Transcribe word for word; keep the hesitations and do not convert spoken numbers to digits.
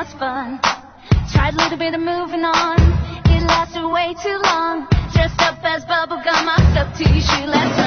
was fun. Tried a little bit of moving on. It lasted way too long. Dressed up as bubblegum, mocked up t-shirt, let's go.